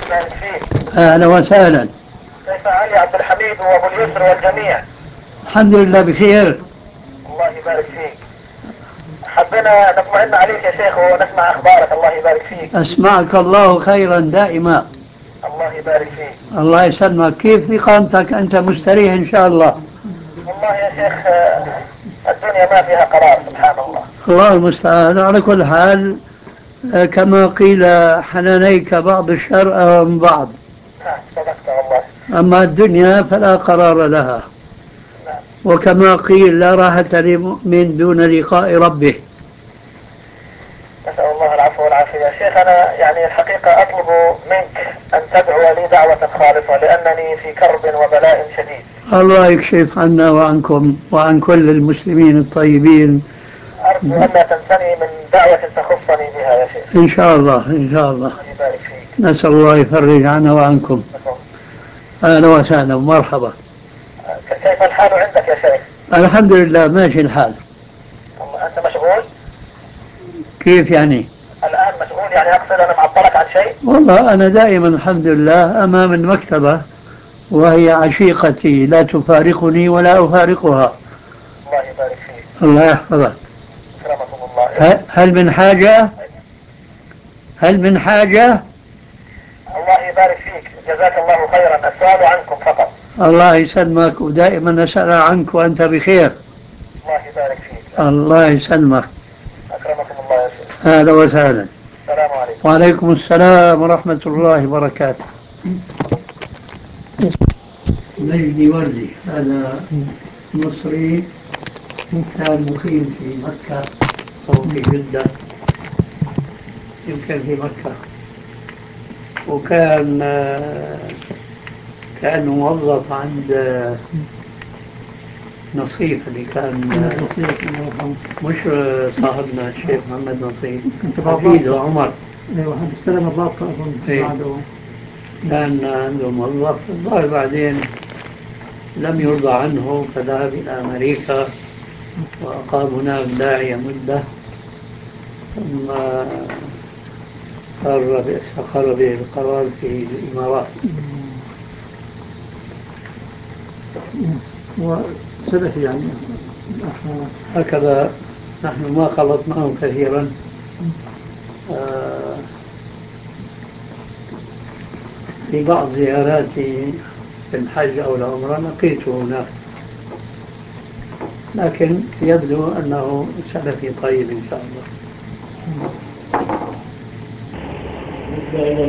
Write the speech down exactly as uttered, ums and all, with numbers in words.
يبارك فيك. أهلا وسهلا. كيف علي عبد الحميد وابو اليسر والجميع؟ الحمد لله بخير. الله يبارك فيك. حبينا نطمئن عليك يا شيخ ونسمع اخبارك. الله يبارك فيك. أسمعك الله خيرا دائما. الله يبارك فيك. الله يسلمك. كيف إقامتك؟ أنت مستريح إن شاء الله؟ والله يا شيخ آه، الدنيا ما فيها قرار سبحان الله. الله المستعان. على كل حال، آه، كما قيل حنانيك بعض الشر من بعض. نعم صدقت والله. أما الدنيا فلا قرار لها. نعم. وكما قيل لا راحة لمؤمن دون لقاء ربه. نسأل الله العفو والعافية. يا شيخ أنا يعني الحقيقة أطلب منك أن تدعو لي دعوة خالصة لأنني في كرب وبلاء شديد. الله يكشف عنا وعنكم وعن كل المسلمين الطيبين. أرجو ألا تنسني من دعوة تخصني بها يا شيخ. إن شاء الله إن شاء الله. الله يبارك فيك. نسأل الله يفرج عنا وعنكم. أهلا وسهلا ومرحبا. كيف الحال عندك يا شيخ؟ الحمد لله ماشي الحال. والله أنت مشغول؟ كيف يعني؟ الآن مشغول يعني أقصد أنا معطلك عن شيء؟ والله أنا دائما الحمد لله أمام المكتبة، وهي عشيقتي لا تفارقني ولا أفارقها. الله يبارك فيك. الله يحفظك. أكرمكم الله. ه- هل من حاجة؟ هل من حاجة؟ الله يبارك فيك. جزاك الله خيرا. السؤال عنكم فقط. الله يسلمك، ودائما أسأل عنك وأنت بخير. الله يبارك فيك. الله يسلمك. أكرمكم الله يا شيخ. أهلا وسهلا. السلام عليكم. وعليكم السلام ورحمة الله وبركاته. مجدي وردي هذا مصري، كان مقيم في مكة أو في جدة، يمكن في مكة، وكان آه، كان موظف عند آه، نصيف اللي كان آه، نصيف الله يرحمه. مش آه، صاحبنا الشيخ محمد نصيف، كنت حفيده بعض عمر. ايوه هذا استلم الضابط اظن إيه. بعده. كان عنده موظف، الظاهر بعدين لم يرضى عنه فذهب إلى أمريكا وأقام هناك داعية مدة، ثم قرر استقر به القرار في الإمارات. وسلفي يعني الأخ. هكذا نحن ما خلطناه كثيرا. آه، في بعض زياراتي في الحج أو العمرة لقيته هناك، لكن يبدو أنه سلفي طيب إن شاء الله.